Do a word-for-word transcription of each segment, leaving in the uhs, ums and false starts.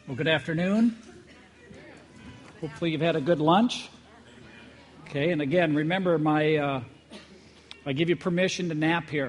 Well, good afternoon. Hopefully you've had a good lunch. Okay, and again, remember my, uh, I give you permission to nap here.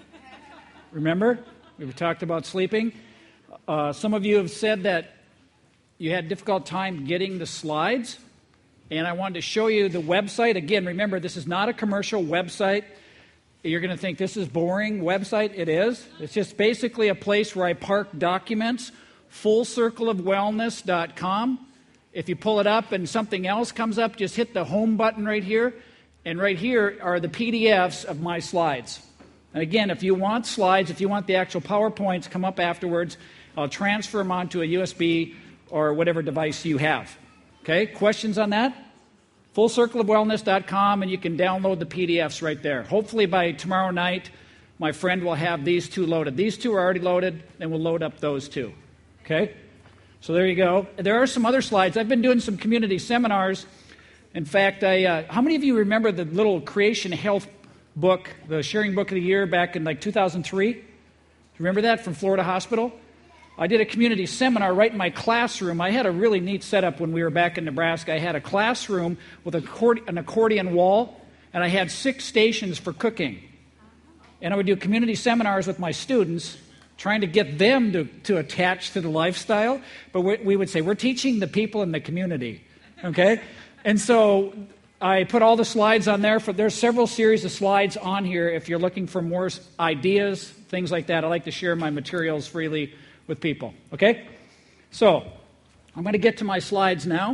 Remember? We talked about sleeping. Uh, some of you have said that you had a difficult time getting the slides, and I wanted to show you the website. Again, remember, this is not a commercial website. You're going to think this is boring website. It is. It's just basically a place where I park documents. full circle of wellness dot com. If you pull it up and something else comes up, just hit the home button right here. And right here are the P D Fs of my slides. And again, if you want slides, if you want the actual PowerPoints, come up afterwards. I'll transfer them onto a U S B or whatever device you have. Okay, questions on that? full circle of wellness dot com, and you can download the P D Fs right there. Hopefully by tomorrow night, my friend will have these two loaded. These two are already loaded, and we'll load up those two. Okay? So there you go. There are some other slides. I've been doing some community seminars. In fact, I uh, how many of you remember the little Creation Health book, the Sharing Book of the Year back in like two thousand three? Remember that from Florida Hospital? I did a community seminar right in my classroom. I had a really neat setup when we were back in Nebraska. I had a classroom with a cord- an accordion wall, and I had six stations for cooking. And I would do community seminars with my students, trying to get them to, to attach to the lifestyle. But we, we would say, we're teaching the people in the community, okay? And so I put all the slides on there. For There's several series of slides on here if you're looking for more ideas, things like that. I like to share my materials freely with people, okay? So I'm going to get to my slides now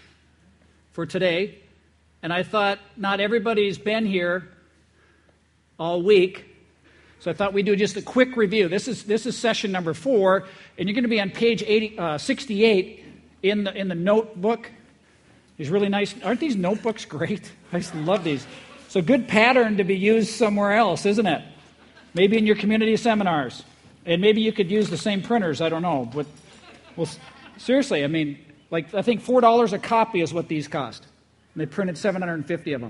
for today. And I thought not everybody's been here all week, so I thought we'd do just a quick review. This is this is session number four, and you're going to be on page eighty, uh, sixty-eight in the in the notebook. These really nice. Aren't these notebooks great? I just love these. It's a good pattern to be used somewhere else, isn't it? Maybe in your community seminars, and maybe you could use the same printers. I don't know, but well, seriously, I mean, like I think four dollars a copy is what these cost. And they printed seven hundred fifty of them.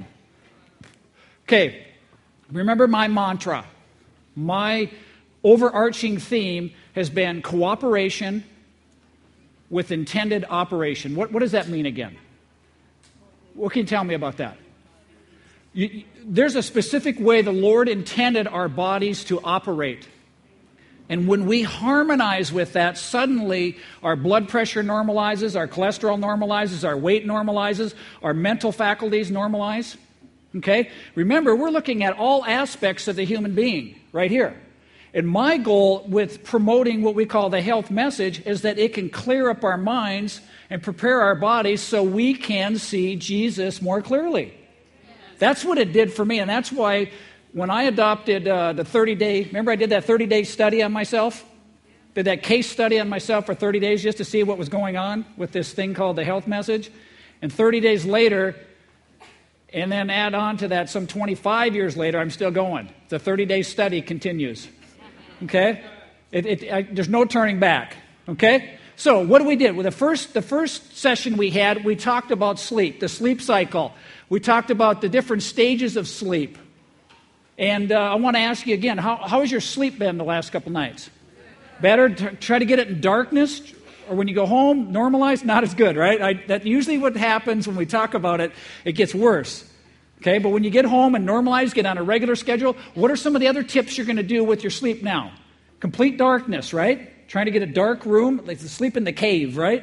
Okay. Remember my mantra. My overarching theme has been cooperation with intended operation. What, what does that mean again? What can you tell me about that? You, there's a specific way the Lord intended our bodies to operate. And when we harmonize with that, suddenly our blood pressure normalizes, our cholesterol normalizes, our weight normalizes, our mental faculties normalize. Okay? Remember, we're looking at all aspects of the human being right here. And my goal with promoting what we call the health message is that it can clear up our minds and prepare our bodies so we can see Jesus more clearly. That's what it did for me, and that's why when I adopted uh, the thirty-day, remember I did that thirty-day study on myself? Did that case study on myself for thirty days just to see what was going on with this thing called the health message? And thirty days later, and then add on to that some twenty-five years later, I'm still going. The thirty-day study continues. Okay? It, it, I, there's no turning back. Okay? So what do we did? Well, the first, the first session we had, we talked about sleep, the sleep cycle. We talked about the different stages of sleep. And uh, I want to ask you again, how, how has your sleep been the last couple nights? Better? T- try to get it in darkness? Or when you go home, normalized? Not as good, right? I, that's usually what happens when we talk about it. It gets worse. Okay, but when you get home and normalize, get on a regular schedule, what are some of the other tips you're going to do with your sleep now? Complete darkness, right? Trying to get a dark room, like to sleep in the cave, right?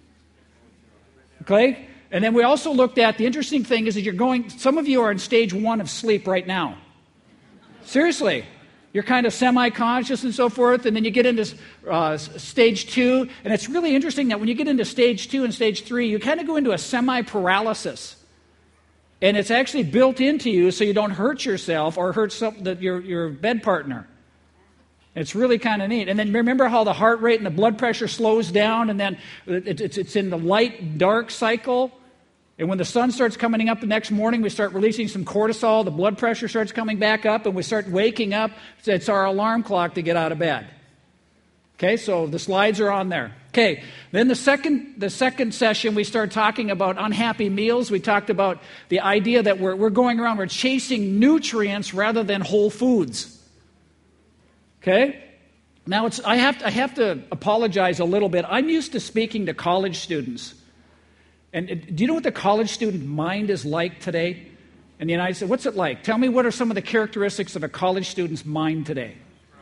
Okay? And then we also looked at, the interesting thing is that you're going, some of you are in stage one of sleep right now. Seriously. You're kind of semi-conscious and so forth, and then you get into uh, stage two, and it's really interesting that when you get into stage two and stage three, you kind of go into a semi-paralysis. And it's actually built into you so you don't hurt yourself or hurt some, the, your, your bed partner. It's really kind of neat. And then remember how the heart rate and the blood pressure slows down, and then it, it's, it's in the light-dark cycle? And when the sun starts coming up the next morning, we start releasing some cortisol, the blood pressure starts coming back up, and we start waking up. It's our alarm clock to get out of bed. Okay, so the slides are on there. Okay, then the second the second session, we started talking about unhappy meals. We talked about the idea that we're, we're going around, we're chasing nutrients rather than whole foods. Okay? Now, it's, I, have to, I have to apologize a little bit. I'm used to speaking to college students. And do you know what the college student mind is like today in the United States? What's it like? Tell me, what are some of the characteristics of a college student's mind today?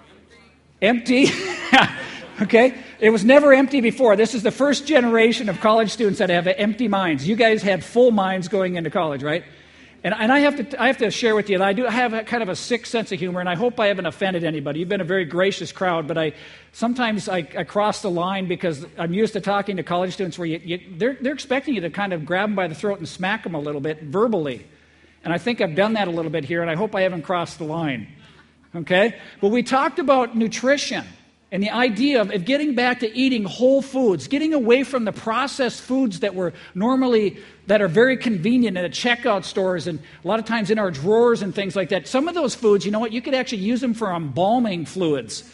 Empty. Okay? It was never empty before. This is the first generation of college students that have empty minds. You guys had full minds going into college, right? And, and I have to I have to share with you that I do have a, kind of a sick sense of humor, and I hope I haven't offended anybody. You've been a very gracious crowd, but I sometimes I, I cross the line because I'm used to talking to college students where you, you, they're, they're expecting you to kind of grab them by the throat and smack them a little bit verbally. And I think I've done that a little bit here, and I hope I haven't crossed the line. Okay? But we talked about nutrition and the idea of, of getting back to eating whole foods, getting away from the processed foods that were normally, that are very convenient at checkout stores and a lot of times in our drawers and things like that. Some of those foods, you know what, you could actually use them for embalming fluids.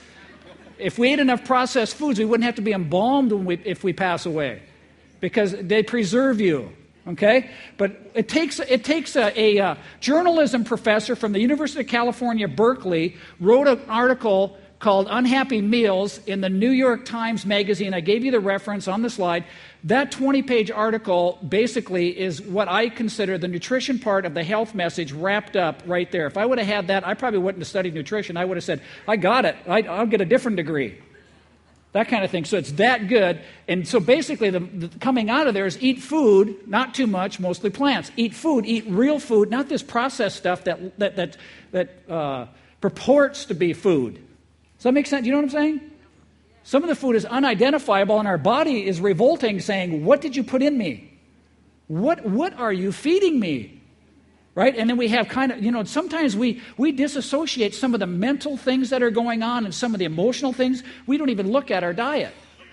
If we ate enough processed foods, we wouldn't have to be embalmed when we, if we pass away because they preserve you. Okay? But it takes it takes a, a, a journalism professor from the University of California, Berkeley, wrote an article called Unhappy Meals in the New York Times Magazine. I gave you the reference on the slide. That twenty-page article basically is what I consider the nutrition part of the health message wrapped up right there. If I would have had that, I probably wouldn't have studied nutrition. I would have said, I got it. I, I'll get a different degree. That kind of thing. So it's that good. And so basically the, the coming out of there is eat food, not too much, mostly plants. Eat food, eat real food, not this processed stuff that, that, that, that uh, purports to be food. Does that make sense? You know what I'm saying? Some of the food is unidentifiable, and our body is revolting, saying, what did you put in me? What, what are you feeding me? Right? And then we have kind of, you know, sometimes we, we disassociate some of the mental things that are going on and some of the emotional things. We don't even look at our diet.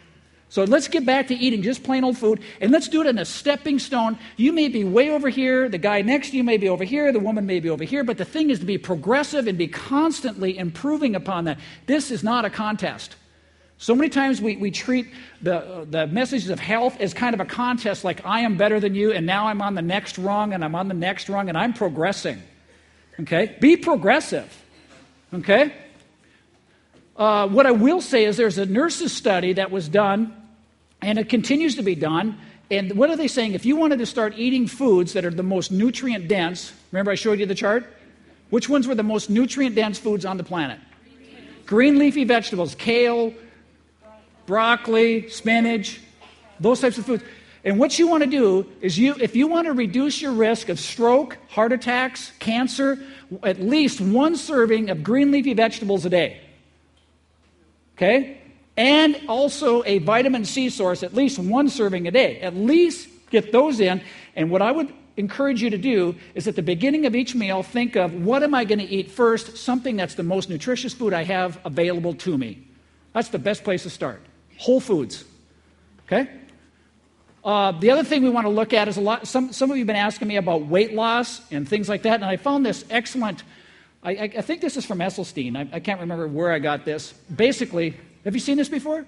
So let's get back to eating just plain old food, and let's do it in a stepping stone. You may be way over here, the guy next to you may be over here, the woman may be over here, but the thing is to be progressive and be constantly improving upon that. This is not a contest. So many times we, we treat the, uh, the messages of health as kind of a contest, like I am better than you, and now I'm on the next rung, and I'm on the next rung, and I'm progressing. Okay? Be progressive. Okay? Uh, what I will say is there's a nurse's study that was done, and it continues to be done. And what are they saying? If you wanted to start eating foods that are the most nutrient dense, remember I showed you the chart? Which ones were the most nutrient dense foods on the planet? Green leafy vegetables, kale, broccoli, spinach, those types of foods. And what you want to do is, you, if you want to reduce your risk of stroke, heart attacks, cancer, at least one serving of green leafy vegetables a day. Okay? And also a vitamin C source, at least one serving a day. At least get those in. And what I would encourage you to do is at the beginning of each meal, think of what am I going to eat first? Something that's the most nutritious food I have available to me. That's the best place to start. Whole foods. Okay? Uh, the other thing we want to look at is a lot. Some, some of you have been asking me about weight loss and things like that. And I found this excellent. I, I, I think this is from Esselstyn. I, I can't remember where I got this. Basically, have you seen this before?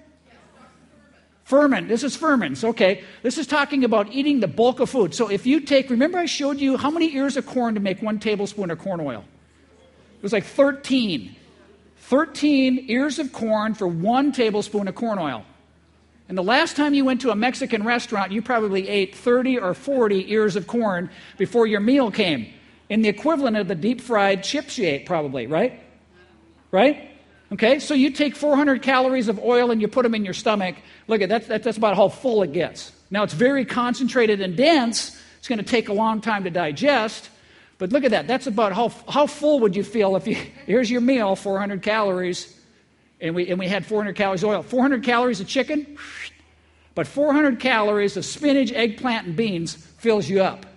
Furman. This is Furman's. Okay. This is talking about eating the bulk of food. So if you take, remember I showed you how many ears of corn to make one tablespoon of corn oil? It was like thirteen. thirteen ears of corn for one tablespoon of corn oil. And the last time you went to a Mexican restaurant, you probably ate thirty or forty ears of corn before your meal came. In the equivalent of the deep fried chips you ate, probably, right? Right? Okay, so you take four hundred calories of oil and you put them in your stomach. Look at that, that's, that's about how full it gets. Now it's very concentrated and dense. It's going to take a long time to digest. But look at that. That's about how how full would you feel if you, here's your meal, four hundred calories, and we and we had four hundred calories of oil. four hundred calories of chicken, but four hundred calories of spinach, eggplant, and beans fills you up.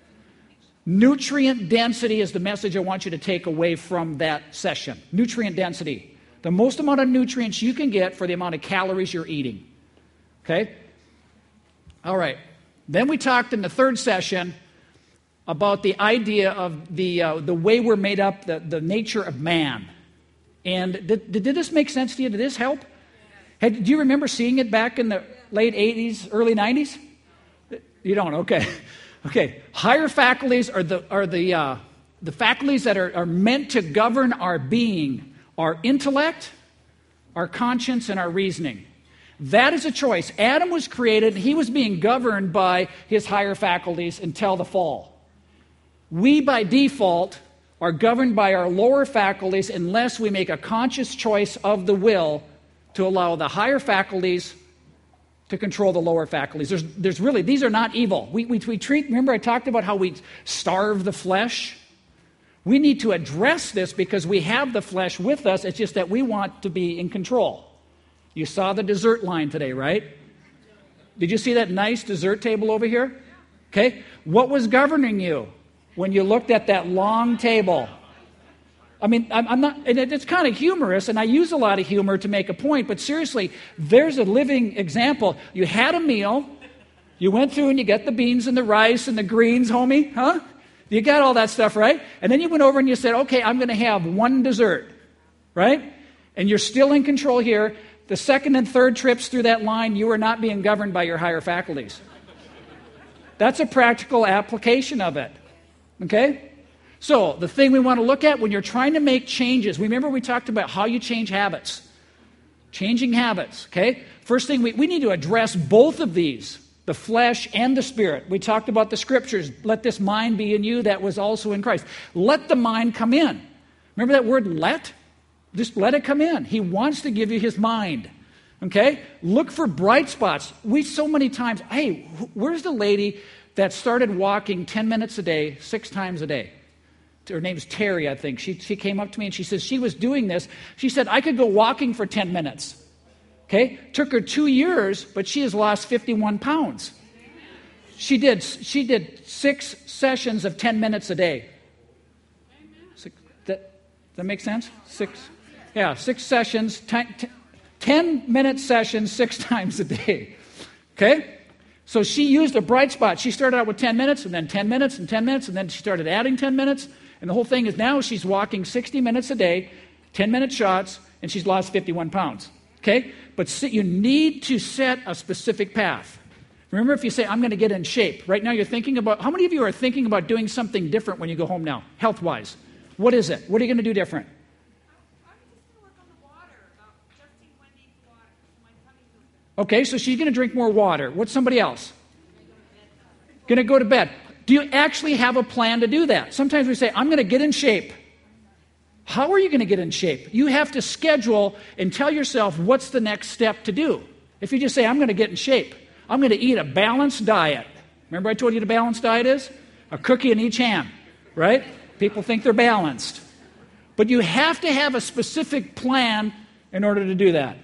Nutrient density is the message I want you to take away from that session. Nutrient density. The most amount of nutrients you can get for the amount of calories you're eating. Okay? All right. Then we talked in the third session about the idea of the uh, the way we're made up, the, the nature of man. And did, did this make sense to you? Did this help? Had, do you remember seeing it back in the late eighties, early nineties? You don't? Okay. Okay. Higher faculties are the are the uh, the faculties that are, are meant to govern our being. Our intellect, our conscience, and our reasoning. That is a choice. Adam was created, he was being governed by his higher faculties until the fall. We, by default, are governed by our lower faculties unless we make a conscious choice of the will to allow the higher faculties to control the lower faculties. There's, there's really, these are not evil. We, we, we treat, remember I talked about how we starve the flesh? We need to address this because we have the flesh with us. It's just that we want to be in control. You saw the dessert line today, right? Did you see that nice dessert table over here? Okay. What was governing you when you looked at that long table? I mean, I'm, I'm not, and it's kind of humorous, and I use a lot of humor to make a point, but seriously, there's a living example. You had a meal, you went through and you got the beans and the rice and the greens, homie, huh? You got all that stuff, right? And then you went over and you said, okay, I'm going to have one dessert, right? And you're still in control here. The second and third trips through that line, you are not being governed by your higher faculties. That's a practical application of it. Okay? So, the thing we want to look at when you're trying to make changes, remember we talked about how you change habits. Changing habits, okay? First thing, we, we need to address both of these, the flesh and the spirit. We talked about the scriptures. Let this mind be in you that was also in Christ. Let the mind come in. Remember that word let? Just let it come in. He wants to give you his mind. Okay? Look for bright spots. We so many times, hey, where's the lady that started walking ten minutes a day, six times a day? Her name's Terry, I think. She, she came up to me and she says she was doing this. She said, I could go walking for ten minutes. Okay? Took her two years, but she has lost fifty-one pounds. She did, she did six sessions of ten minutes a day. Six, that, does that make sense? Six. Yeah, six sessions, ten, ten-minute sessions, six times a day. Okay? So she used a bright spot. She started out with ten minutes, and then ten minutes, and ten minutes, and then she started adding ten minutes. And the whole thing is now she's walking sixty minutes a day, ten-minute shots, and she's lost fifty-one pounds. Okay? But see, you need to set a specific path. Remember, if you say, I'm going to get in shape, right now you're thinking about, how many of you are thinking about doing something different when you go home now, health-wise? What is it? What are you going to do different? Okay, so she's going to drink more water. What's somebody else? Going to go to bed. Do you actually have a plan to do that? Sometimes we say, I'm going to get in shape. How are you going to get in shape? You have to schedule and tell yourself what's the next step to do. If you just say, I'm going to get in shape, I'm going to eat a balanced diet. Remember I told you what a balanced diet is? A cookie in each hand, right? People think they're balanced. But you have to have a specific plan in order to do that.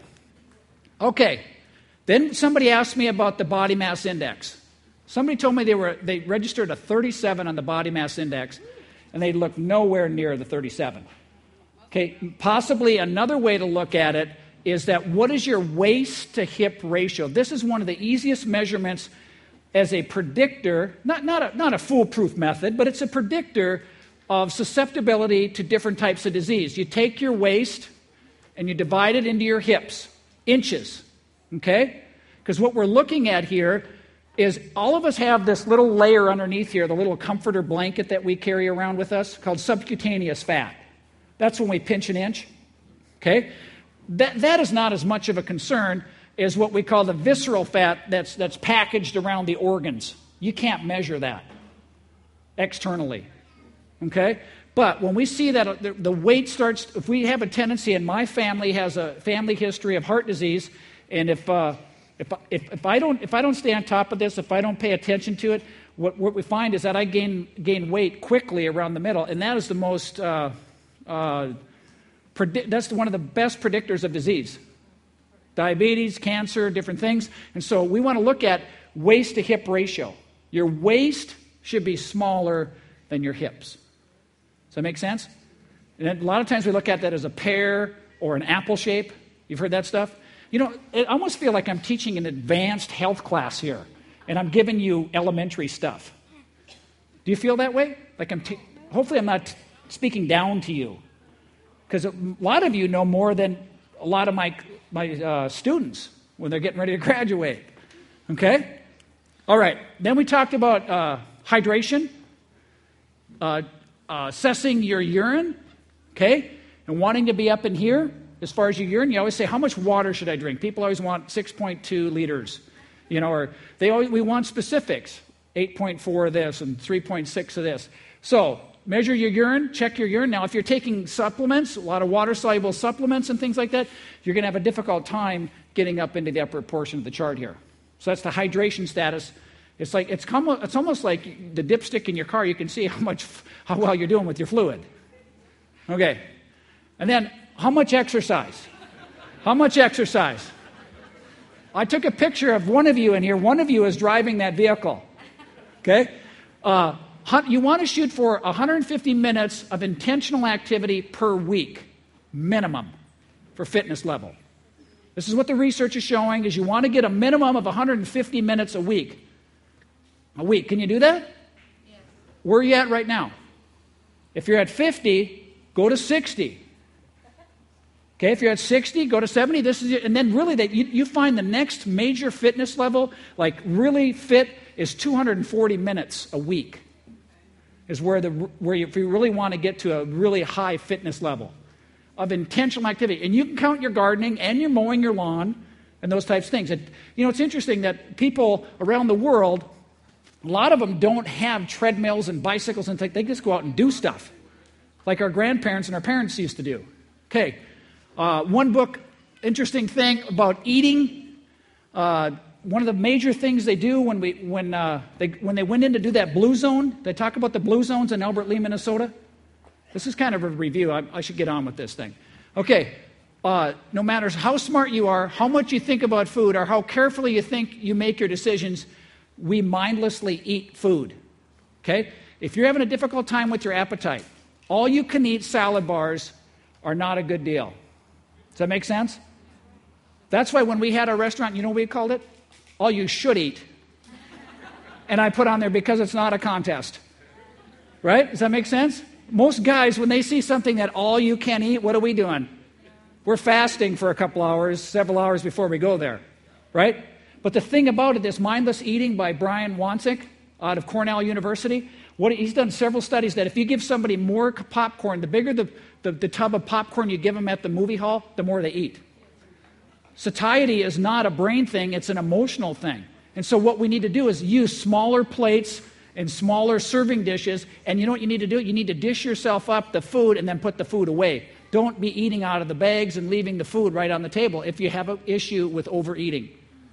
Okay. Then somebody asked me about the body mass index. Somebody told me they were they registered a thirty-seven on the body mass index, and they looked nowhere near the thirty-seven. Okay, possibly another way to look at it is that what is your waist to hip ratio? This is one of the easiest measurements as a predictor, not, not, a, not a foolproof method, but it's a predictor of susceptibility to different types of disease. You take your waist and you divide it into your hips, inches. Okay? Because what we're looking at here is all of us have this little layer underneath here, the little comforter blanket that we carry around with us called subcutaneous fat. That's when we pinch an inch. Okay? That, that is not as much of a concern as what we call the visceral fat that's, that's packaged around the organs. You can't measure that externally. Okay? But when we see that the, the weight starts, if we have a tendency, and my family has a family history of heart disease, and if, uh, if, if, if, I don't, if I don't stay on top of this, if I don't pay attention to it, what, what we find is that I gain, gain weight quickly around the middle, and that is the most, uh, uh, predi- that's one of the best predictors of disease. Diabetes, cancer, different things. And so we want to look at waist to hip ratio. Your waist should be smaller than your hips. Does that make sense? And a lot of times we look at that as a pear or an apple shape. You've heard that stuff? You know, I almost feel like I'm teaching an advanced health class here, and I'm giving you elementary stuff. Do you feel that way? Like I'm. Te- hopefully, I'm not t- speaking down to you, because a lot of you know more than a lot of my my uh, students when they're getting ready to graduate. Okay. All right. Then we talked about uh, hydration, uh, uh, assessing your urine, okay, and wanting to be up in here. as far as your urine, you always say, how much water should I drink? People always want six point two liters, you know, or they always, we want specifics, eight point four of this and three point six of this. So measure your urine, check your urine. Now, if you're taking supplements, a lot of water-soluble supplements and things like that, you're going to have a difficult time getting up into the upper portion of the chart here. So that's the hydration status. It's like it's, come, it's almost like the dipstick in your car. You can see how much, how well you're doing with your fluid. Okay. And then, how much exercise? How much exercise? I took a picture of one of you in here. One of you is driving that vehicle. Okay? Uh, you want to shoot for one hundred fifty minutes of intentional activity per week, minimum, for fitness level. This is what the research is showing, is you want to get a minimum of one hundred fifty minutes a week. A week. Can you do that? Yes. Where are you at right now? If you're at fifty, go to sixty. Okay, if you're at sixty, go to seventy. This is, and then really, that you, you find the next major fitness level, like really fit, is two hundred forty minutes a week. Is where the where you, if you really want to get to a really high fitness level of intentional activity, and you can count your gardening and your mowing your lawn and those types of things. And you know, it's interesting that people around the world, a lot of them don't have treadmills and bicycles and things. They just go out and do stuff, like our grandparents and our parents used to do. Okay. Uh, one book, interesting thing about eating. Uh, one of the major things they do when we when uh, they when they went in to do that blue zone, they talk about the blue zones in Albert Lea, Minnesota. This is kind of a review. I, I should get on with this thing. Okay, uh, no matter how smart you are, how much you think about food, or how carefully you think you make your decisions, we mindlessly eat food. Okay, if you're having a difficult time with your appetite, all you can eat salad bars are not a good deal. Does that make sense? That's why when we had our restaurant, you know what we called it? All you should eat. And I put on there, because it's not a contest. Right? Does that make sense? Most guys, when they see something that all you can eat, what are we doing? We're fasting for a couple hours, several hours before we go there. Right? But the thing about it, this mindless eating by Brian Wansink out of Cornell University, what he's done several studies that if you give somebody more popcorn, the bigger the The, the tub of popcorn you give them at the movie hall, the more they eat. Satiety is not a brain thing, it's an emotional thing. And so what we need to do is use smaller plates and smaller serving dishes, and you know what you need to do? You need to dish yourself up the food and then put the food away. Don't be eating out of the bags and leaving the food right on the table if you have an issue with overeating.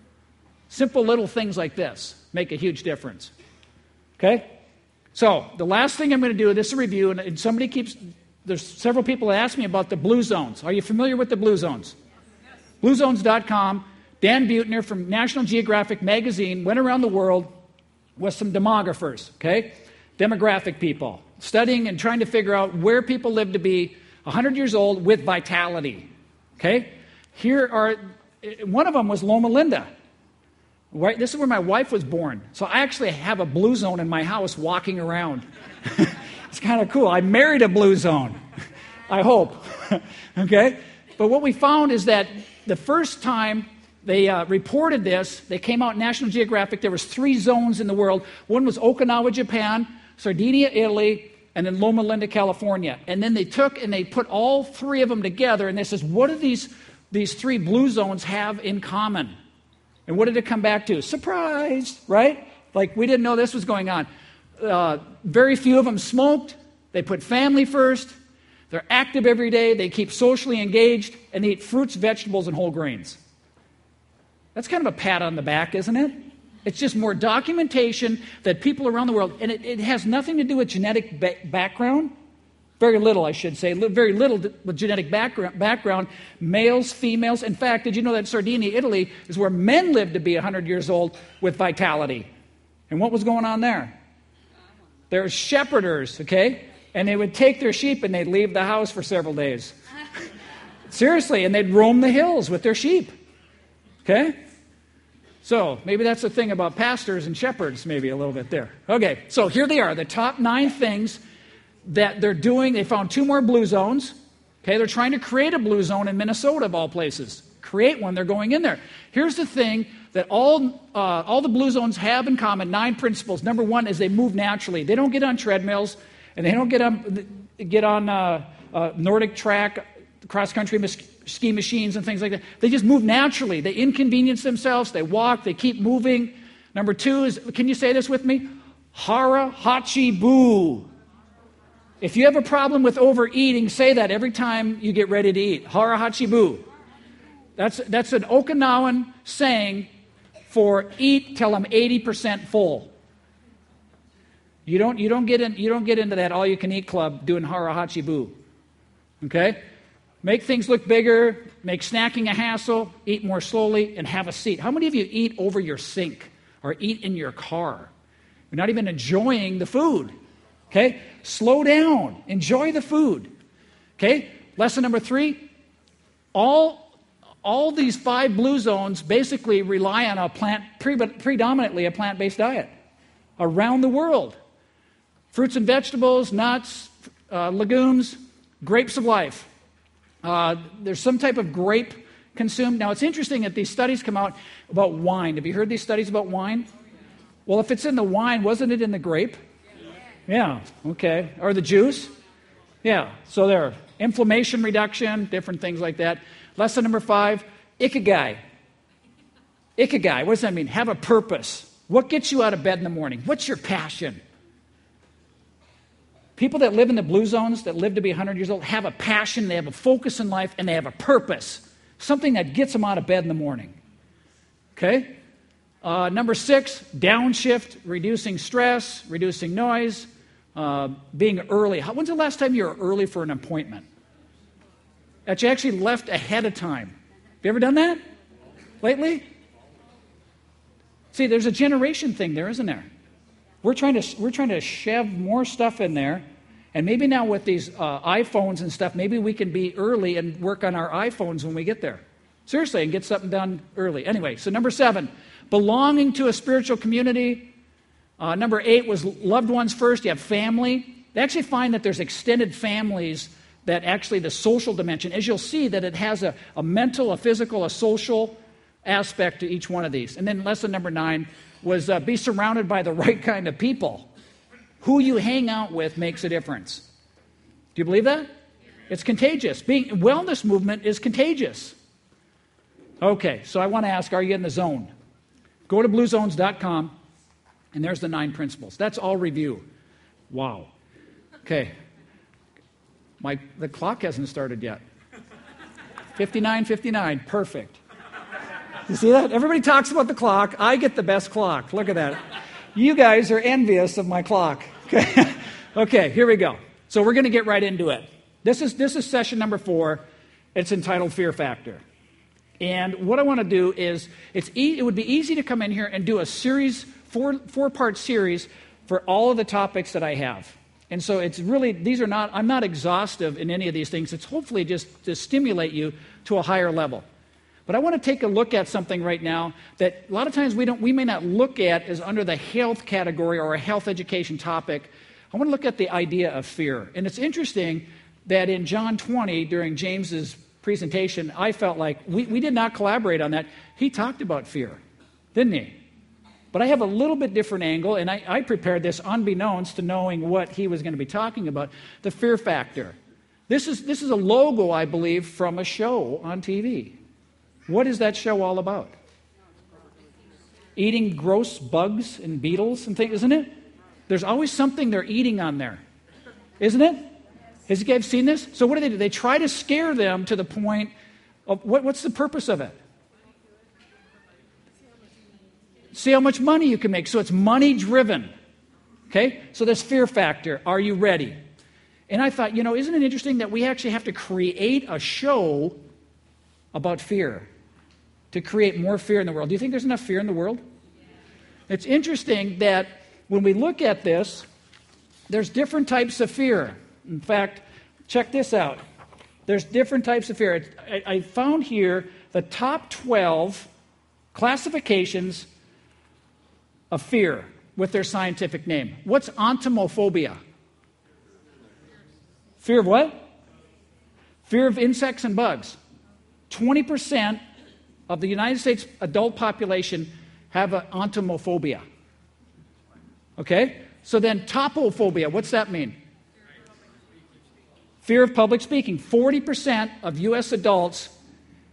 Simple little things like this make a huge difference. Okay? So, the last thing I'm going to do, this is a review, and, and somebody keeps... There's several people that ask me about the blue zones. Are you familiar with the blue zones? Yes. blue zones dot com. Dan Buettner from National Geographic magazine went around the world with some demographers, okay? Demographic people, studying and trying to figure out where people live to be one hundred years old with vitality, okay? Here are, one of them was Loma Linda. Right? This is where my wife was born. So I actually have a blue zone in my house walking around. It's kind of cool. I married a blue zone, I hope. Okay? But what we found is that the first time they uh, reported this, they came out in National Geographic, there was three zones in the world. One was Okinawa, Japan, Sardinia, Italy, and then Loma Linda, California. And then they took and they put all three of them together, and they says, what do these, these three blue zones have in common? And what did it come back to? Surprise, right? Like we didn't know this was going on. Uh, very few of them smoked. They put family first. They're active every day. They keep socially engaged. And they eat fruits, vegetables, and whole grains. That's kind of a pat on the back, isn't it? It's just more documentation that people around the world, and it, it has nothing to do with genetic ba- background. Very little, I should say. Very little with genetic background, background. Males, females. In fact, did you know that Sardinia, Italy, is where men live to be one hundred years old with vitality? And what was going on there? There's shepherders, okay? And they would take their sheep and they'd leave the house for several days. Seriously, and they'd roam the hills with their sheep. Okay? So, maybe that's the thing about pastors and shepherds, maybe a little bit there. Okay, so here they are, the top nine things that they're doing. They found two more blue zones. Okay, they're trying to create a blue zone in Minnesota, of all places. Create one, they're going in there. Here's the thing that all uh, all the blue zones have in common, nine principles. Number one is they move naturally. They don't get on treadmills, and they don't get on, get on uh, uh, Nordic track, cross-country ski machines and things like that. They just move naturally. They inconvenience themselves. They walk. They keep moving. Number two is, can you say this with me? Hara hachi bu. If you have a problem with overeating, say that every time you get ready to eat. Hara hachi bu. That's, that's an Okinawan saying for eat till I'm eighty percent full. You don't, you don't get in, you don't get into that all-you-can-eat club doing hara hachi bu. Okay? Make things look bigger, make snacking a hassle, eat more slowly, and have a seat. How many of you eat over your sink or eat in your car? You're not even enjoying the food. Okay? Slow down. Enjoy the food. Okay? Lesson number three, all All these five blue zones basically rely on a plant, pre- predominantly a plant-based diet around the world. Fruits and vegetables, nuts, uh, legumes, grapes of life. Uh, there's some type of grape consumed. Now, it's interesting that these studies come out about wine. Have you heard these studies about wine? Well, if it's in the wine, wasn't it in the grape? Yeah, okay. Or the juice? Yeah, so there. Inflammation reduction, different things like that. Lesson number five, ikigai. Ikigai, what does that mean? Have a purpose. What gets you out of bed in the morning? What's your passion? People that live in the blue zones, that live to be one hundred years old, have a passion, they have a focus in life, and they have a purpose. Something that gets them out of bed in the morning. Okay? Uh, number six, downshift, reducing stress, reducing noise, uh, being early. How, when's the last time you were early for an appointment? That you actually left ahead of time. Have you ever done that lately? See, there's a generation thing there, isn't there? We're trying to we're trying to shove more stuff in there, and maybe now with these uh, iPhones and stuff, maybe we can be early and work on our iPhones when we get there. Seriously, and get something done early. Anyway, so number seven, belonging to a spiritual community. Uh, number eight was loved ones first. You have family. They actually find that there's extended families. That actually the social dimension, as you'll see, that it has a, a mental, a physical, a social aspect to each one of these. And then lesson number nine was uh, be surrounded by the right kind of people. Who you hang out with makes a difference. Do you believe that? It's contagious. Being wellness movement is contagious. Okay, so I want to ask, are you in the zone? Go to blue zones dot com, and there's the nine principles. That's all review. Wow. Okay. My, the clock hasn't started yet. fifty-nine fifty-nine, perfect. You see that? Everybody talks about the clock. I get the best clock. Look at that. You guys are envious of my clock. Okay, okay, here we go. So we're going to get right into it. This is this is session number four. It's entitled Fear Factor. And what I want to do is, it's e- it would be easy to come in here and do a series, four four-part series for all of the topics that I have. And so it's really, these are not, I'm not exhaustive in any of these things. It's hopefully just to stimulate you to a higher level. But I want to take a look at something right now that a lot of times we don't, we may not look at as under the health category or a health education topic. I want to look at the idea of fear. And it's interesting that in John twenty, during James's presentation, I felt like we, we did not collaborate on that. He talked about fear, didn't he? But I have a little bit different angle, and I, I prepared this unbeknownst to knowing what he was going to be talking about, the fear factor. This is, this is a logo, I believe, from a show on T V. What is that show all about? Eating gross bugs and beetles and things, isn't it? There's always something they're eating on there, isn't it? Has you guys seen this? So what do they do? They try to scare them to the point of, what, what's the purpose of it? See how much money you can make. So it's money driven. Okay? So this fear factor. Are you ready? And I thought, you know, isn't it interesting that we actually have to create a show about fear to create more fear in the world? Do you think there's enough fear in the world? It's interesting that when we look at this, there's different types of fear. In fact, check this out. There's different types of fear. I, I found here the top twelve classifications of fear with their scientific name. What's entomophobia? Fear of what? Fear of insects and bugs. twenty percent of the United States adult population have an entomophobia. Okay? So then topophobia, what's that mean? Fear of public speaking. forty percent of U S adults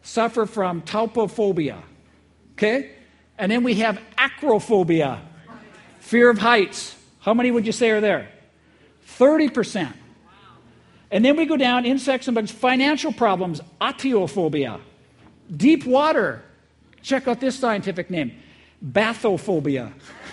suffer from taupophobia. Okay? And then we have acrophobia, fear of heights. How many would you say are there? thirty percent. And then we go down, insects and bugs, financial problems, otiophobia. Deep water, check out this scientific name, bathophobia.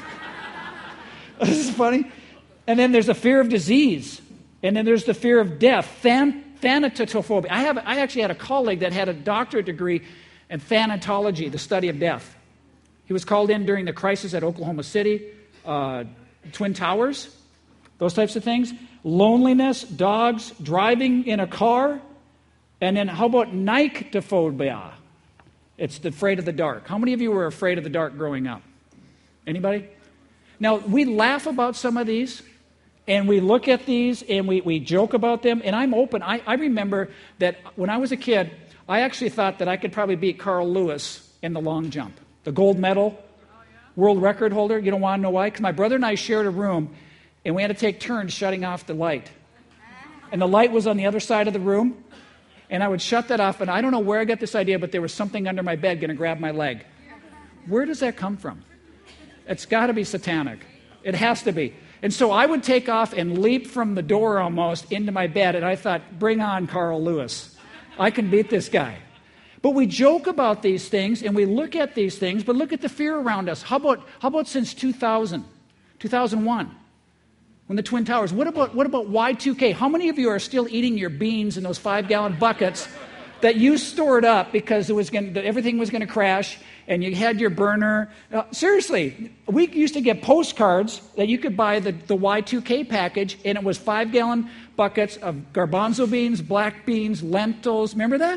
This is funny. And then there's a fear of disease. And then there's the fear of death, than, thanatophobia. I, have, I actually had a colleague that had a doctorate degree in thanatology, the study of death. He was called in during the crisis at Oklahoma City, uh, Twin Towers, those types of things. Loneliness, dogs, driving in a car. And then how about nyctophobia? It's the afraid of the dark. How many of you were afraid of the dark growing up? Anybody? Now, we laugh about some of these, and we look at these, and we, we joke about them, and I'm open. I, I remember that when I was a kid, I actually thought that I could probably beat Carl Lewis in the long jump, the gold medal, world record holder. You don't want to know why? Because my brother and I shared a room, and we had to take turns shutting off the light. And the light was on the other side of the room, and I would shut that off, and I don't know where I got this idea, but there was something under my bed going to grab my leg. Where does that come from? It's got to be satanic. It has to be. And so I would take off and leap from the door almost into my bed, and I thought, bring on Carl Lewis. I can beat this guy. But we joke about these things, and we look at these things, but look at the fear around us. How about, how about since two thousand, two thousand one, when the Twin Towers? What about, what about Y two K? How many of you are still eating your beans in those five-gallon buckets that you stored up because it was going to, everything was going to crash, and you had your burner? Uh, seriously, we used to get postcards that you could buy the, the Y two K package, and it was five-gallon buckets of garbanzo beans, black beans, lentils. Remember that?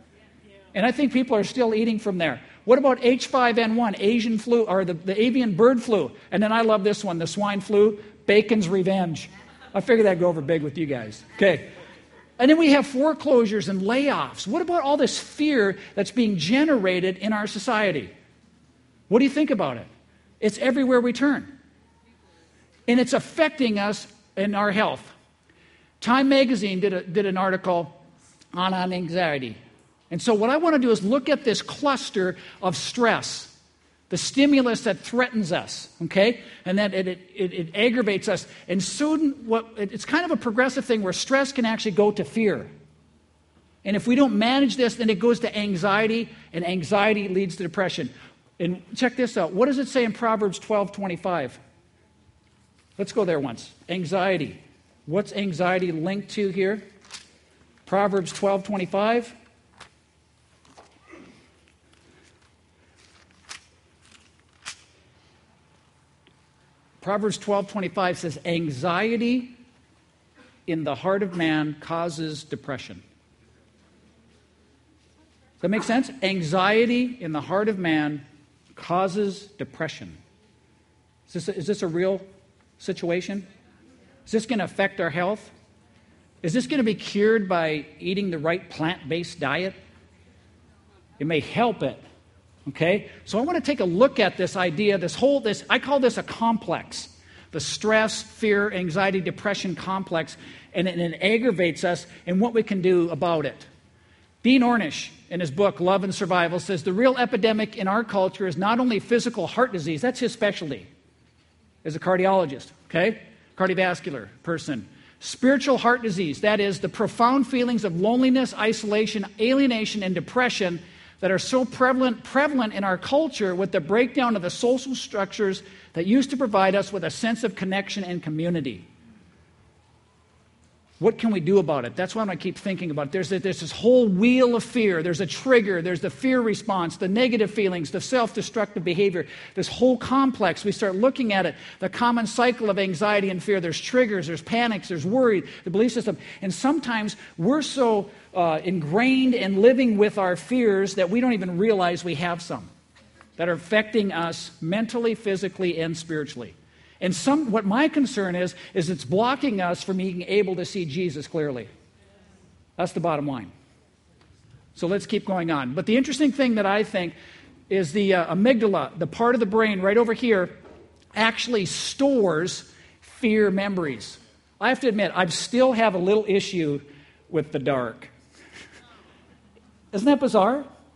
And I think people are still eating from there. What about H five N one, Asian flu, or the, the avian bird flu? And then I love this one, the swine flu, Bacon's Revenge. I figured that'd go over big with you guys. Okay. And then we have foreclosures and layoffs. What about all this fear that's being generated in our society? What do you think about it? It's everywhere we turn. And it's affecting us in our health. Time Magazine did, a, did an article on, on anxiety. And so what I want to do is look at this cluster of stress, the stimulus that threatens us, okay? And that it, it, it, it aggravates us. And soon, what, it's kind of a progressive thing where stress can actually go to fear. And if we don't manage this, then it goes to anxiety, and anxiety leads to depression. And check this out. What does it say in Proverbs twelve twenty-five? Let's go there once. Anxiety. What's anxiety linked to here? Proverbs twelve twenty-five. Proverbs twelve twenty-five says, anxiety in the heart of man causes depression. Does that make sense? Anxiety in the heart of man causes depression. Is this a, is this a real situation? Is this going to affect our health? Is this going to be cured by eating the right plant-based diet? It may help it. Okay? So I want to take a look at this idea, this whole, this, I call this a complex. The stress, fear, anxiety, depression complex, and it, and it aggravates us and what we can do about it. Dean Ornish, in his book, Love and Survival, says the real epidemic in our culture is not only physical heart disease, that's his specialty as a cardiologist, okay? Cardiovascular person. Spiritual heart disease, that is the profound feelings of loneliness, isolation, alienation, and depression that are so prevalent, prevalent in our culture with the breakdown of the social structures that used to provide us with a sense of connection and community. What can we do about it? That's what I keep thinking about. There's, a, there's this whole wheel of fear. There's a trigger. There's the fear response, the negative feelings, the self-destructive behavior. This whole complex, we start looking at it, the common cycle of anxiety and fear. There's triggers, there's panics, there's worry, the belief system. And sometimes we're so uh, ingrained in living with our fears that we don't even realize we have some that are affecting us mentally, physically, and spiritually. And some, what my concern is, is it's blocking us from being able to see Jesus clearly. That's the bottom line. So let's keep going on. But the interesting thing that I think is the uh, amygdala, the part of the brain right over here, actually stores fear memories. I have to admit, I still have a little issue with the dark. Isn't that bizarre?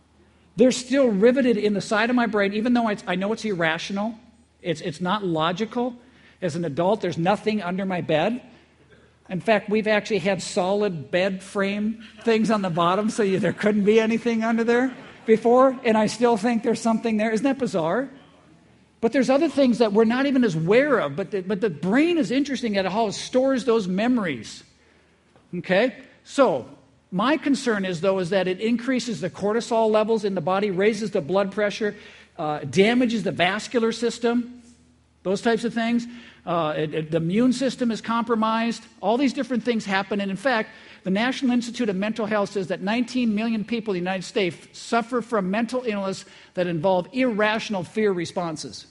They're still riveted in the side of my brain, even though it's, I know it's irrational. It's, it's not logical. As an adult, there's nothing under my bed. In fact, we've actually had solid bed frame things on the bottom, so you, there couldn't be anything under there before, and I still think there's something there. Isn't that bizarre? But there's other things that we're not even as aware of, but the, but the brain is interesting at how it stores those memories. Okay? So, my concern is, though, is that it increases the cortisol levels in the body, raises the blood pressure, uh, damages the vascular system, those types of things. Uh, it, it, the immune system is compromised. All these different things happen. And in fact, the National Institute of Mental Health says that nineteen million people in the United States suffer from mental illness that involve irrational fear responses.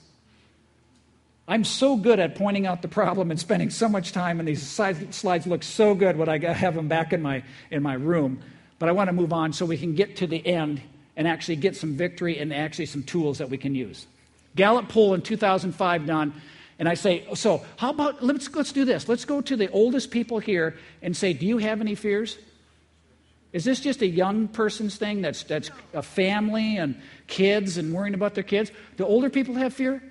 I'm so good at pointing out the problem and spending so much time, and these slides look so good when I have them back in my, in my room. But I want to move on so we can get to the end and actually get some victory and actually some tools that we can use. Gallup poll in two thousand five done, and I say, so how about, let's, let's do this. Let's go to the oldest people here and say, do you have any fears? Is this just a young person's thing that's, that's a family and kids and worrying about their kids? Do older people have fear?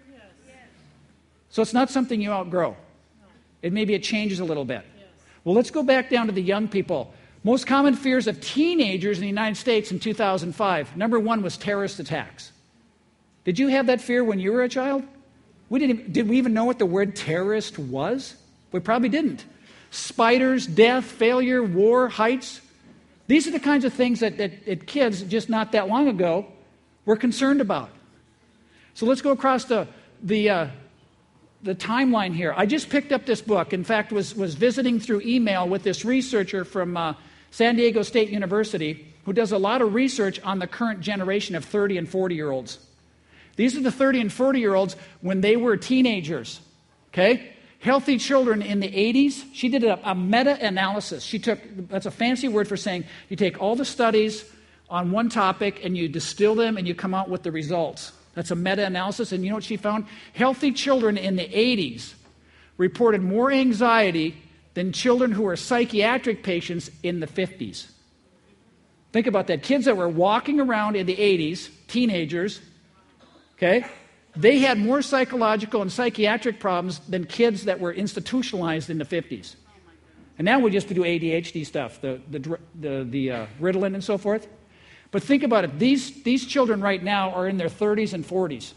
So it's not something you outgrow. It maybe it changes a little bit. Yes. Well, let's go back down to the young people. Most common fears of teenagers in the United States in two thousand five. Number one was terrorist attacks. Did you have that fear when you were a child? We didn't even, did we even know what the word terrorist was? We probably didn't. Spiders, death, failure, war, heights. These are the kinds of things that, that, that kids just not that long ago were concerned about. So let's go across the the uh, the timeline here. I just picked up this book. In fact, was, was visiting through email with this researcher from uh, San Diego State University who does a lot of research on the current generation of thirty and forty-year-olds. These are the thirty and forty-year-olds when they were teenagers, okay? Healthy children in the eighties. She did a, a meta-analysis. She took, that's a fancy word for saying you take all the studies on one topic and you distill them and you come out with the results. That's a meta-analysis, and you know what she found? Healthy children in the eighties reported more anxiety than children who were psychiatric patients in the fifties. Think about that. Kids that were walking around in the eighties, teenagers, okay, they had more psychological and psychiatric problems than kids that were institutionalized in the fifties. And now we just do A D H D stuff, the, the, the, the uh, Ritalin and so forth. But think about it. These, these children right now are in their thirties and forties.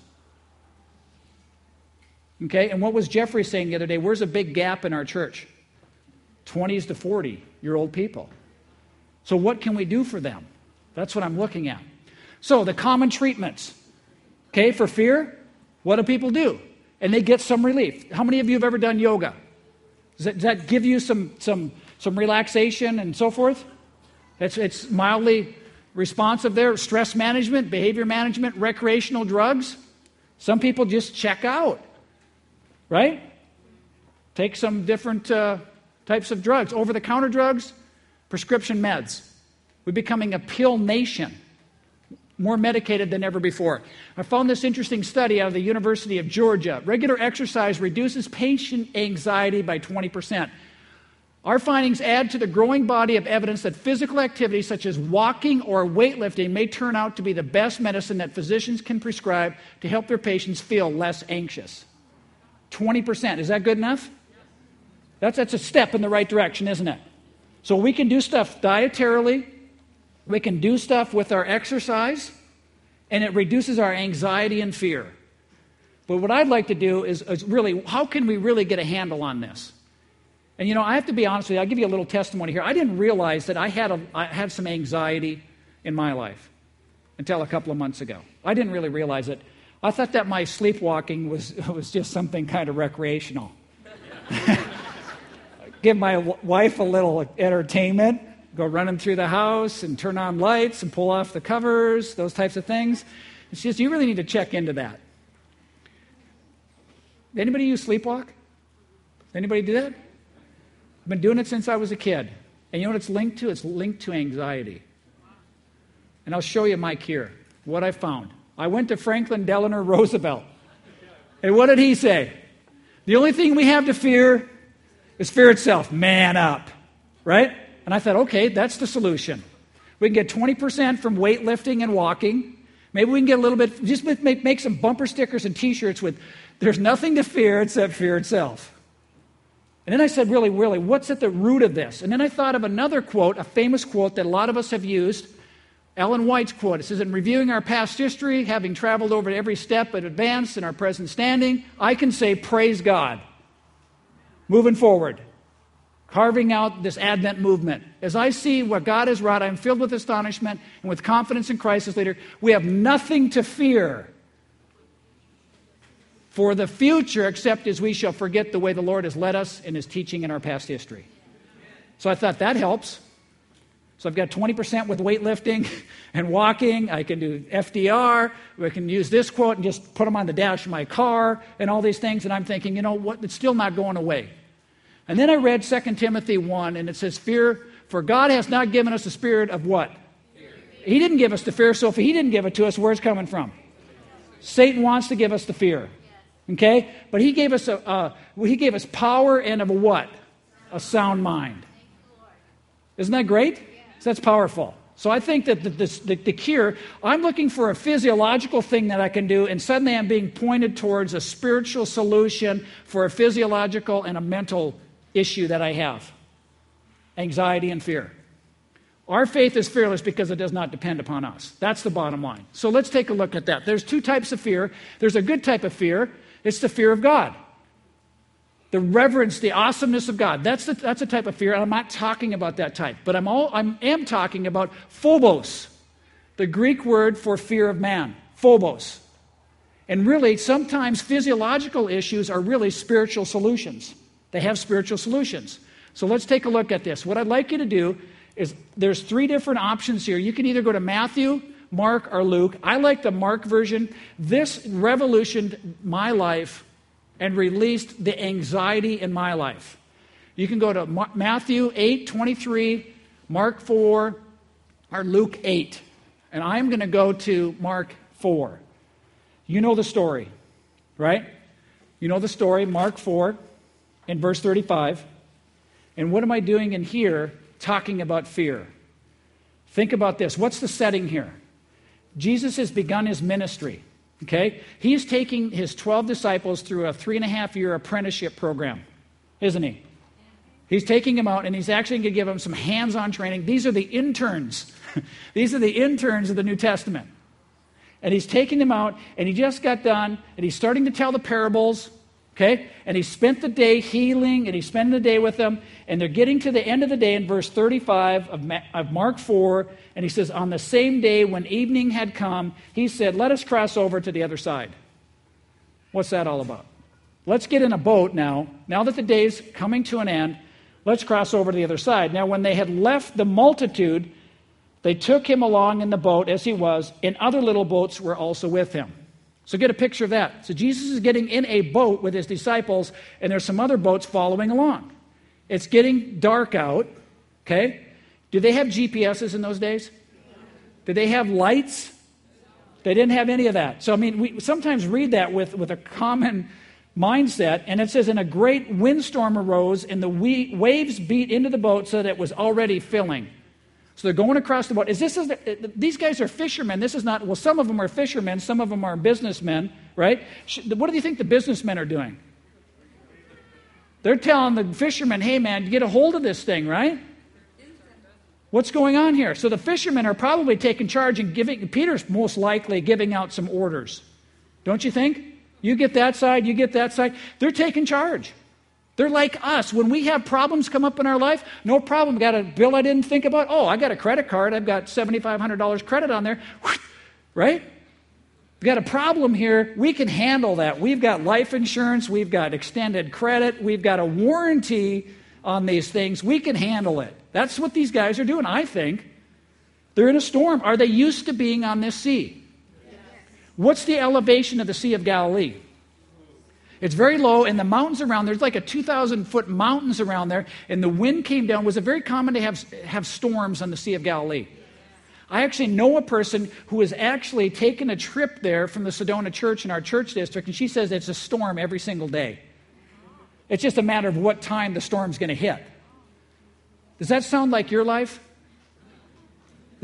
Okay? And what was Jeffrey saying the other day? Where's a big gap in our church? twenties to forty-year-old people. So what can we do for them? That's what I'm looking at. So the common treatments. Okay, for fear, what do people do? And they get some relief. How many of you have ever done yoga? Does that, does that give you some, some, some relaxation and so forth? It's, it's mildly responsive there. Stress management, behavior management, recreational drugs. Some people just check out, right? Take some different uh, types of drugs. Over-the-counter drugs, prescription meds. We're becoming a pill nation, more medicated than ever before. I found this interesting study out of the University of Georgia. Regular exercise reduces patient anxiety by twenty percent. Our findings add to the growing body of evidence that physical activity such as walking or weightlifting may turn out to be the best medicine that physicians can prescribe to help their patients feel less anxious. twenty percent. Is that good enough? That's, that's a step in the right direction, isn't it? So we can do stuff dietarily. We can do stuff with our exercise, and it reduces our anxiety and fear. But what I'd like to do is, is really, how can we really get a handle on this? And you know, I have to be honest with you, I'll give you a little testimony here. I didn't realize that I had, a, I had some anxiety in my life until a couple of months ago. I didn't really realize it. I thought that my sleepwalking was, was just something kind of recreational. Give my w- wife a little entertainment, go running through the house and turn on lights and pull off the covers, those types of things. It's just, you really need to check into that. Anybody use sleepwalk? Anybody do that? I've been doing it since I was a kid. And you know what it's linked to? It's linked to anxiety. And I'll show you Mike here, what I found. I went to Franklin Delano Roosevelt. And what did he say? The only thing we have to fear is fear itself. Man up. Right? And I thought, okay, that's the solution. We can get twenty percent from weightlifting and walking. Maybe we can get a little bit, just make, make some bumper stickers and T-shirts with, there's nothing to fear except fear itself. And then I said, really, really, what's at the root of this? And then I thought of another quote, a famous quote that a lot of us have used, Ellen White's quote. It says, in reviewing our past history, having traveled over every step and advanced in our present standing, I can say, praise God. Moving forward, carving out this Advent movement. As I see what God has wrought, I am filled with astonishment and with confidence in Christ as leader. We have nothing to fear for the future, except as we shall forget the way the Lord has led us in His teaching in our past history. So I thought that helps. So I've got twenty percent with weightlifting and walking. I can do F D R. We can use this quote and just put them on the dash of my car and all these things. And I'm thinking, you know what? It's still not going away. And then I read Second Timothy one, and it says, fear, for God has not given us a spirit of what? Fear. He didn't give us the fear, so if He didn't give it to us, where's it coming from? Satan wants to give us the fear. Okay? But He gave us a, uh, He gave us power and of a what? A sound mind. Isn't that great? So that's powerful. So I think that the, the, the cure, I'm looking for a physiological thing that I can do, and suddenly I'm being pointed towards a spiritual solution for a physiological and a mental issue that I have. Anxiety and fear. Our faith is fearless because it does not depend upon us. That's the bottom line. So let's take a look at that. There's two types of fear. There's a good type of fear. It's the fear of God. The reverence, the awesomeness of God. That's the, that's a type of fear. I'm not talking about that type. But I'm all, I am talking about phobos, the Greek word for fear of man. Phobos. And really, sometimes physiological issues are really spiritual solutions. They have spiritual solutions. So let's take a look at this. What I'd like you to do is there's three different options here. You can either go to Matthew, Mark, or Luke. I like the Mark version. This revolutioned my life and released the anxiety in my life. You can go to Ma- Matthew eight twenty-three, Mark four, or Luke eight. And I'm going to go to Mark four. You know the story, right? You know the story, Mark four, in verse thirty-five. And what am I doing in here talking about fear? Think about this. What's the setting here? Jesus has begun His ministry. Okay? He's taking His twelve disciples through a three and a half year apprenticeship program, isn't He? He's taking them out, and He's actually going to give them some hands-on training. These are the interns. These are the interns of the New Testament. And He's taking them out, and He just got done, and He's starting to tell the parables, okay? And He spent the day healing, and He's spending the day with them, and they're getting to the end of the day in verse thirty-five of, Ma- of Mark four, and He says, on the same day when evening had come, He said, let us cross over to the other side. What's that all about? Let's get in a boat now. Now that the day's coming to an end, let's cross over to the other side. Now when they had left the multitude, they took Him along in the boat as He was, and other little boats were also with Him. So get a picture of that. So Jesus is getting in a boat with His disciples, and there's some other boats following along. It's getting dark out, okay? Did they have G P S's in those days? Did they have lights? They didn't have any of that. So, I mean, we sometimes read that with, with a common mindset, and it says, and a great windstorm arose, and the we- waves beat into the boat so that it was already filling. So they're going across the boat. Is this is the, these guys are fishermen. This is not, well, some of them are fishermen, some of them are businessmen, right? What do you think the businessmen are doing? They're telling the fishermen, hey man, get a hold of this thing, right? What's going on here? So the fishermen are probably taking charge and giving, Peter's most likely giving out some orders. Don't you think? You get that side, you get that side. They're taking charge. They're like us. When we have problems come up in our life, no problem. Got a bill I didn't think about? Oh, I got a credit card. I've got seven thousand five hundred dollars credit on there. Right? We've got a problem here. We can handle that. We've got life insurance. We've got extended credit. We've got a warranty on these things. We can handle it. That's what these guys are doing, I think. They're in a storm. Are they used to being on this sea? Yes. What's the elevation of the Sea of Galilee? It's very low, and the mountains around, there's like a two thousand foot mountains around there, and the wind came down. Was it very common to have, have storms on the Sea of Galilee? I actually know a person who has actually taken a trip there from the Sedona Church in our church district, and she says it's a storm every single day. It's just a matter of what time the storm's going to hit. Does that sound like your life?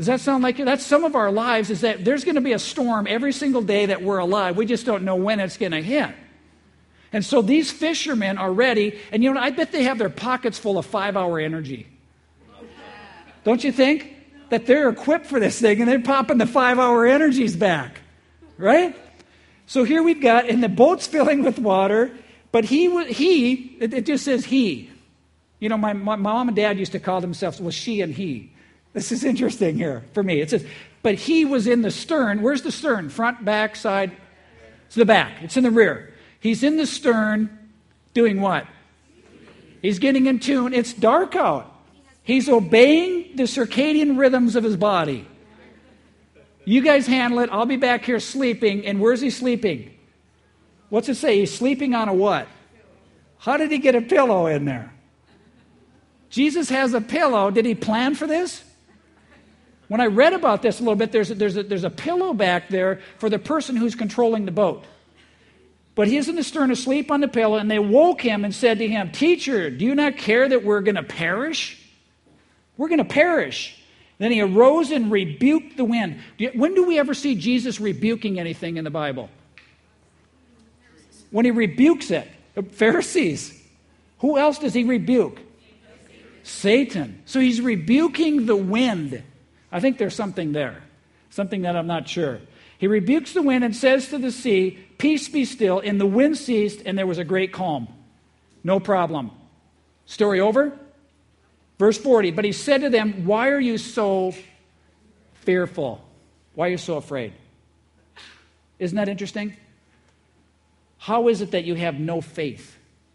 Does that sound like it? That's some of our lives, is that there's going to be a storm every single day that we're alive. We just don't know when it's going to hit. And so these fishermen are ready, and you know, I bet they have their pockets full of five-hour energy. Don't you think? That they're equipped for this thing, and they're popping the five-hour energies back, right? So here we've got, and the boat's filling with water, but he, he, it, it just says he. You know, my, my mom and dad used to call themselves, well, she and he. This is interesting here for me. It says, but he was in the stern. Where's the stern? Front, back, side? It's the back. It's in the rear. He's in the stern doing what? He's getting in tune. It's dark out. He's obeying the circadian rhythms of his body. You guys handle it. I'll be back here sleeping. And where's he sleeping? What's it say? He's sleeping on a what? How did he get a pillow in there? Jesus has a pillow. Did he plan for this? When I read about this a little bit, there's a, there's a, there's a pillow back there for the person who's controlling the boat. But he's in the stern asleep on the pillow, and they woke him and said to him, "Teacher, do you not care that we're going to perish? We're going to perish." Then he arose and rebuked the wind. When do we ever see Jesus rebuking anything in the Bible? When he rebukes it. The Pharisees. Who else does he rebuke? Satan. So he's rebuking the wind. I think there's something there. Something that I'm not sure. He rebukes the wind and says to the sea, "Peace, be still." And the wind ceased, and there was a great calm. No problem. Story over? Verse forty, but he said to them, "Why are you so fearful? Why are you so afraid?" Isn't that interesting? How is it that you have no faith?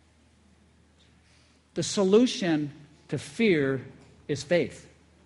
The solution to fear is faith.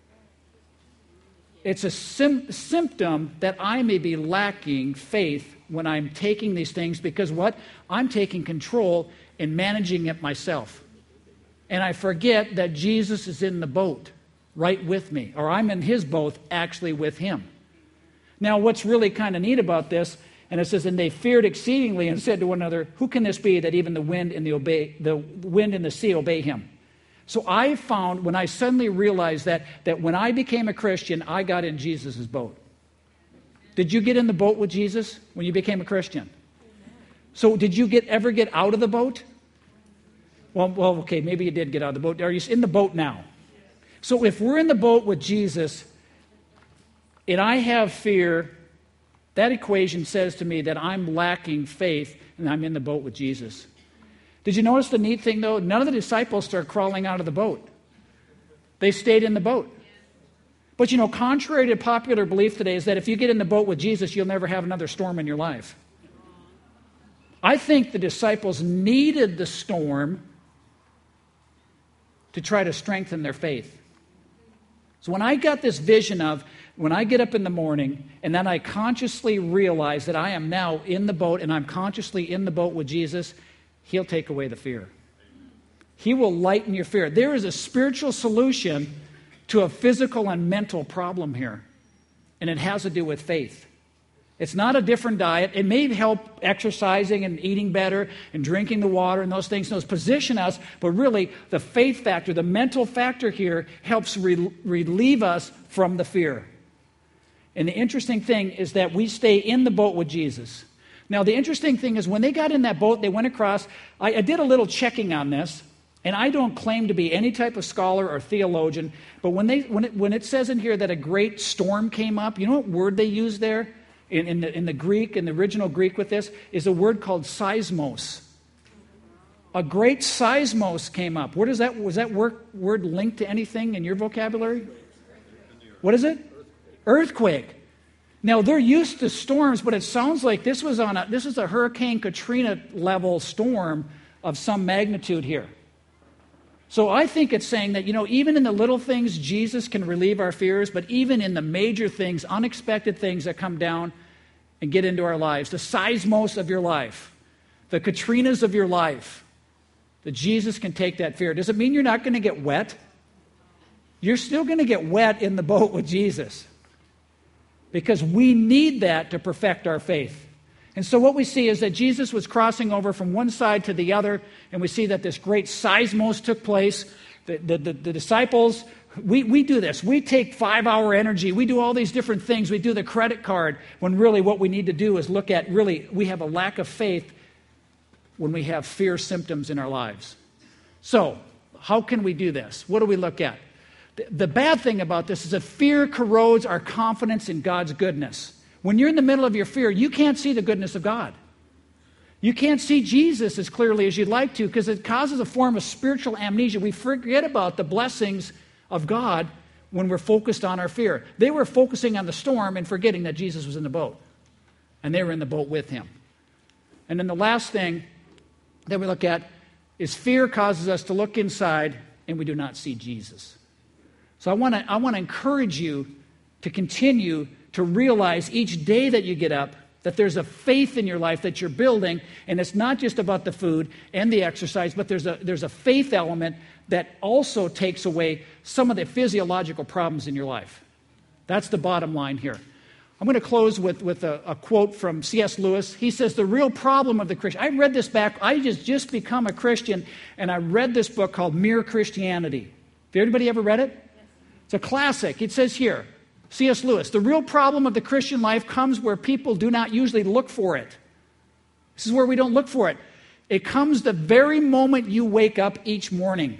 It's a sim- symptom that I may be lacking faith when I'm taking these things, because what? I'm taking control and managing it myself. And I forget that Jesus is in the boat right with me, or I'm in his boat actually with him. Now, what's really kind of neat about this, and it says, "And they feared exceedingly and said to one another, 'Who can this be that even the wind and the obey the wind and the sea obey him?'" So I found, when I suddenly realized that, that when I became a Christian, I got in Jesus' boat. Did you get in the boat with Jesus when you became a Christian? So did you get ever get out of the boat? Well, well, okay, maybe you did get out of the boat. Are you in the boat now? So if we're in the boat with Jesus, and I have fear, that equation says to me that I'm lacking faith, and I'm in the boat with Jesus. Did you notice the neat thing, though? None of the disciples started crawling out of the boat. They stayed in the boat. But, you know, contrary to popular belief today is that if you get in the boat with Jesus, you'll never have another storm in your life. I think the disciples needed the storm to try to strengthen their faith. So when I got this vision of, when I get up in the morning and then I consciously realize that I am now in the boat and I'm consciously in the boat with Jesus, he'll take away the fear. He will lighten your fear. There is a spiritual solution to a physical and mental problem here, and it has to do with faith. It's not a different diet. It may help exercising and eating better and drinking the water and those things. Those position us, but really the faith factor, the mental factor here helps re- relieve us from the fear. And the interesting thing is that we stay in the boat with Jesus. Now, the interesting thing is when they got in that boat, they went across. I, I did a little checking on this, and I don't claim to be any type of scholar or theologian, but when, they, when, it, when it says in here that a great storm came up, you know what word they use there in, in, the, in the Greek, in the original Greek with this, is a word called seismos. A great seismos came up. Where does that, was that word, word linked to anything in your vocabulary? What is it? Earthquake. Now, they're used to storms, but it sounds like this was on a, this is a Hurricane Katrina level storm of some magnitude here. So I think it's saying that, you know, even in the little things, Jesus can relieve our fears, but even in the major things, unexpected things that come down and get into our lives, the seismos of your life, the Katrinas of your life, that Jesus can take that fear. Does it mean you're not going to get wet? You're still going to get wet in the boat with Jesus, because we need that to perfect our faith. And so what we see is that Jesus was crossing over from one side to the other, and we see that this great seismos took place. The, the, the, the disciples We, we do this. We take five-hour energy. We do all these different things. We do the credit card when really what we need to do is look at really we have a lack of faith when we have fear symptoms in our lives. So how can we do this? What do we look at? The, the bad thing about this is that fear corrodes our confidence in God's goodness. When you're in the middle of your fear, you can't see the goodness of God. You can't see Jesus as clearly as you'd like to because it causes a form of spiritual amnesia. We forget about the blessings of God when we're focused on our fear. They were focusing on the storm and forgetting that Jesus was in the boat. And they were in the boat with him. And then the last thing that we look at is fear causes us to look inside and we do not see Jesus. So I want to I want to encourage you to continue to realize each day that you get up that there's a faith in your life that you're building, and it's not just about the food and the exercise, but there's a there's a faith element that also takes away some of the physiological problems in your life. That's the bottom line here. I'm going to close with, with a, a quote from C S Lewis. He says, the real problem of the Christian... I read this back. I just, just become a Christian, and I read this book called Mere Christianity. Have anybody ever read it? It's a classic. It says here, C S Lewis, the real problem of the Christian life comes where people do not usually look for it. This is where we don't look for it. It comes the very moment you wake up each morning.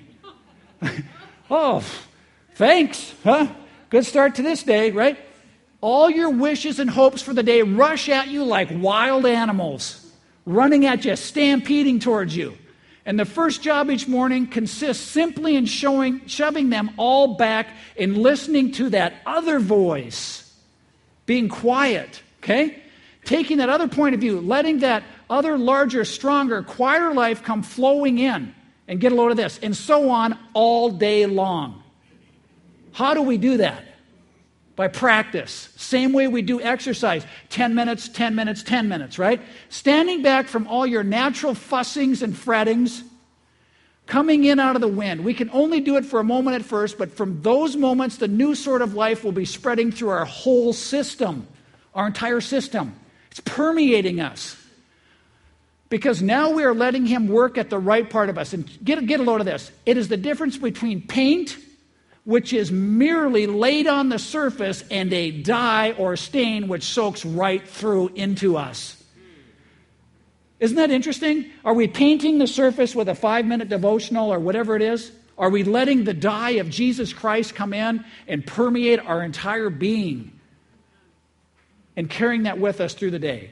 Oh, thanks, huh? Good start to this day, right? All your wishes and hopes for the day rush at you like wild animals, running at you, stampeding towards you. And the first job each morning consists simply in showing, shoving them all back and listening to that other voice, being quiet, okay? Taking that other point of view, letting that other larger, stronger, quieter life come flowing in, and get a load of this, and so on all day long. How do we do that? By practice. Same way we do exercise. ten minutes, ten minutes, ten minutes, right? Standing back from all your natural fussings and frettings, coming in out of the wind. We can only do it for a moment at first, but from those moments, the new sort of life will be spreading through our whole system, our entire system. It's permeating us. Because now we are letting him work at the right part of us. And get, get a load of this. It is the difference between paint, which is merely laid on the surface, and a dye or stain which soaks right through into us. Isn't that interesting? Are we painting the surface with a five-minute devotional or whatever it is? Are we letting the dye of Jesus Christ come in and permeate our entire being and carrying that with us through the day?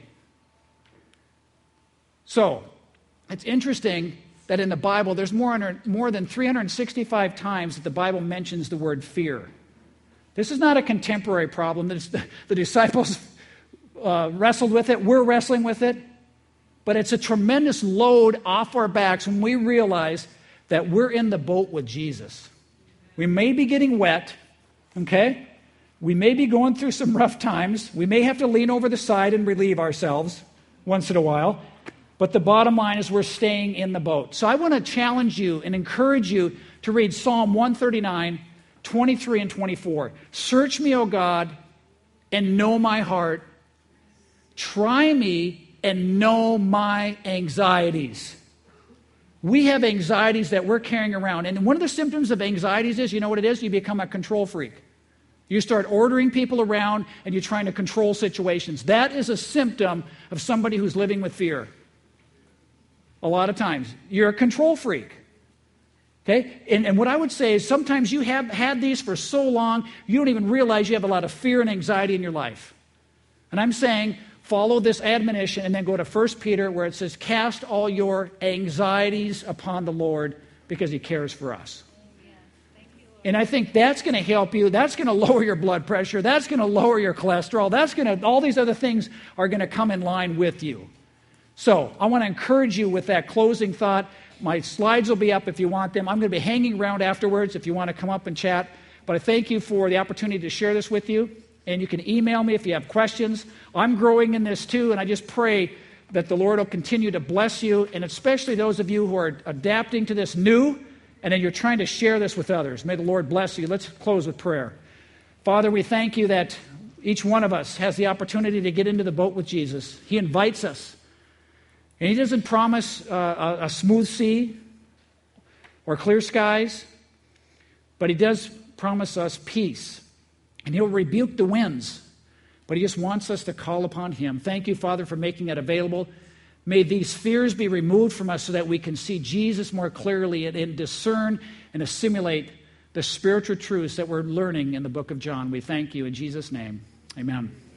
So, it's interesting that in the Bible, there's more, more than three hundred sixty-five times that the Bible mentions the word fear. This is not a contemporary problem. The, the disciples uh, wrestled with it. We're wrestling with it. But it's a tremendous load off our backs when we realize that we're in the boat with Jesus. We may be getting wet, okay? We may be going through some rough times. We may have to lean over the side and relieve ourselves once in a while. But the bottom line is we're staying in the boat. So I want to challenge you and encourage you to read Psalm one thirty-nine, twenty-three and twenty-four. Search me, O God, and know my heart. Try me and know my anxieties. We have anxieties that we're carrying around. And one of the symptoms of anxieties is, you know what it is? You become a control freak. You start ordering people around and you're trying to control situations. That is a symptom of somebody who's living with fear. A lot of times. You're a control freak. Okay? And, and what I would say is sometimes you have had these for so long, you don't even realize you have a lot of fear and anxiety in your life. And I'm saying, follow this admonition and then go to First Peter where it says, cast all your anxieties upon the Lord because he cares for us. And I think that's going to help you. That's going to lower your blood pressure. That's going to lower your cholesterol. That's going to, all these other things are going to come in line with you. So I want to encourage you with that closing thought. My slides will be up if you want them. I'm going to be hanging around afterwards if you want to come up and chat. But I thank you for the opportunity to share this with you. And you can email me if you have questions. I'm growing in this too, and I just pray that the Lord will continue to bless you, and especially those of you who are adapting to this new, and then you're trying to share this with others. May the Lord bless you. Let's close with prayer. Father, we thank you that each one of us has the opportunity to get into the boat with Jesus. He invites us. And he doesn't promise uh, a, a smooth sea or clear skies, but he does promise us peace. And he'll rebuke the winds. But he just wants us to call upon him. Thank you, Father, for making it available. May these fears be removed from us so that we can see Jesus more clearly and, and discern and assimilate the spiritual truths that we're learning in the book of John. We thank you in Jesus' name. Amen.